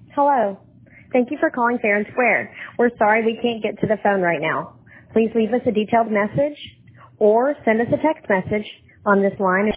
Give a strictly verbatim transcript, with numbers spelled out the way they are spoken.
Hello. Thank you for calling Fair and Square. We're sorry we can't get to the phone right now. Please leave us a detailed message or send us a text message on this line.